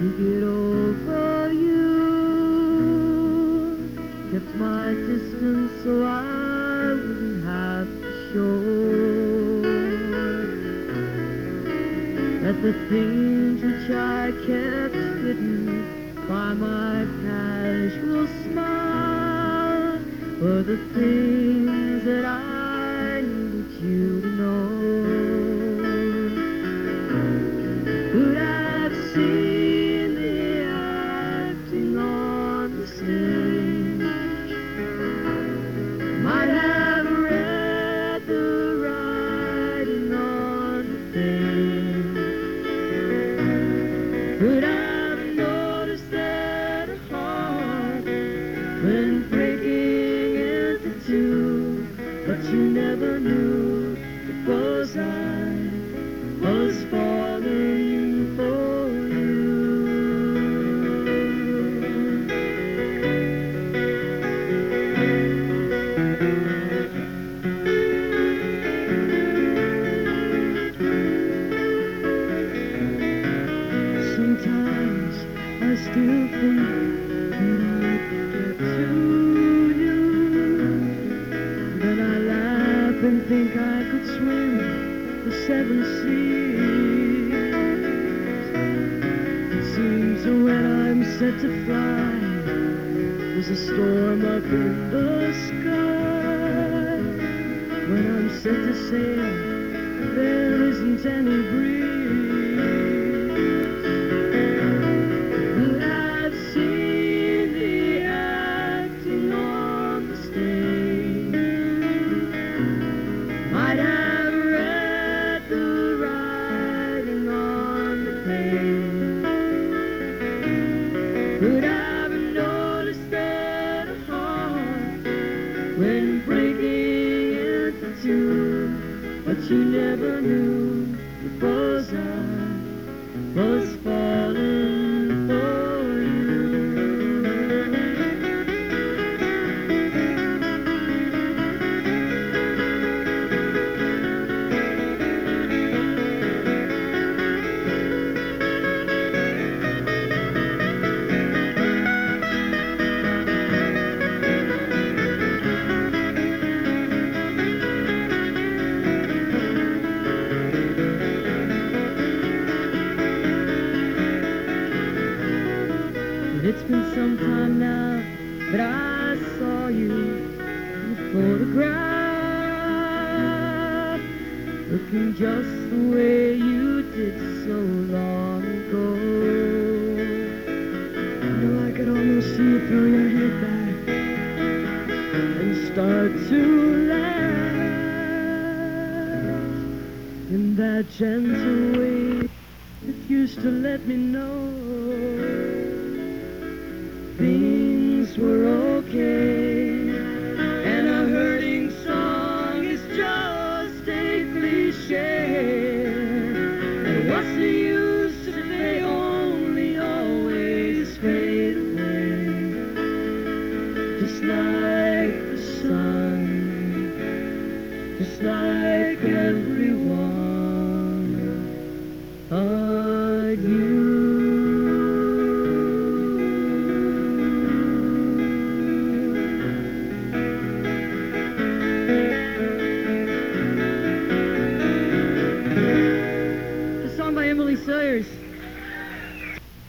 to get over you. Kept my distance so I wouldn't have to show that the things which I kept hidden by my casual smile were the things that I needed you to know. Could have seen the acting on the stage, might have read the writing on the page, could have noticed that a heart went breaking into two, but you never knew it was I was falling for you. Sometimes I still think that I could get to you. Then I laugh and think I could swim the seven seas. It seems that when I'm set to fly, there's a storm up in the sky. When I'm set to sail, there isn't any breeze. Could have seen the acting on the stage, might have read the writing on the page, could have noticed that a heart went breaking into two, but you never knew it was I was falling for you. It's been some time now that I saw you in a photograph, looking just the way you did so long ago. Now I could almost see you throw your head back and start to laugh in that gentle way that used to let me know things were okay, and a hurting song is just a cliche. And what's the use if they only always fade away? Just like the sun, just like everyone but you. Emily Sayers.